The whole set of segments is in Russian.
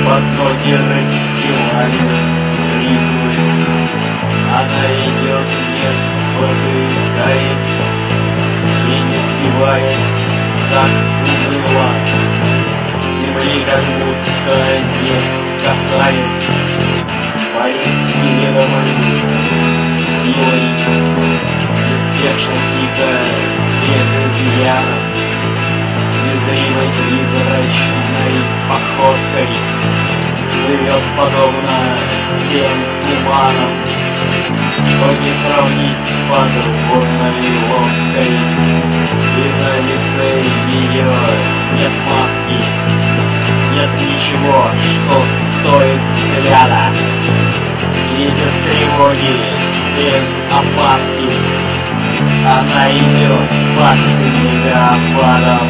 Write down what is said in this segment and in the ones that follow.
под ноги расстилают рифы. Она идет, не спотыкаясь и не сбиваясь, так уныло, земли как будто не касаясь, парит с неведомой силой, неспешно, тихо, без изъянов, незримой призрачной походкой плывет подобно тем туманам, что не сравнить с подводной лодкой. И на лице ее нет маски, нет ничего, что стоит взгляда. И без тревоги, без опаски она идет под снегопадом.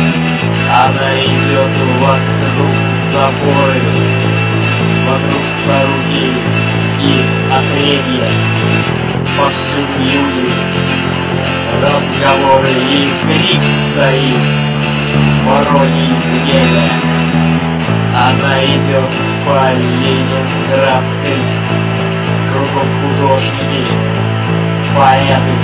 Она идет вокруг заборы, вокруг старухи и отребья. Повсюду люди, разговоры и крик стоит в вороньей гневе. Она идет по Ленинградской, кругом художники, поэты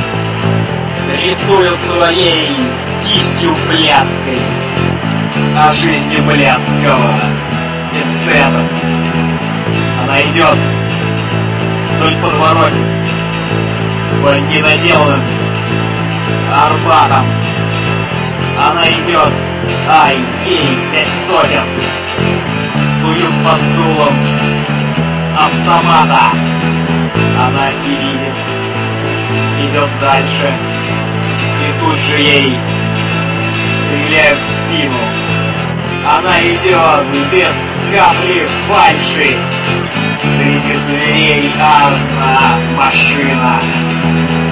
рисуют своей кистью блядской, о жизни блядского эстета. Она идет вдоль подворотен, по недоделанным Арбатом. Она идет, ай, ей 5 сотен, суют под дулом автомата. Она не видит, идет дальше, и тут же ей стреляют в спину. Она идет без капли фальши, среди зверей она машина.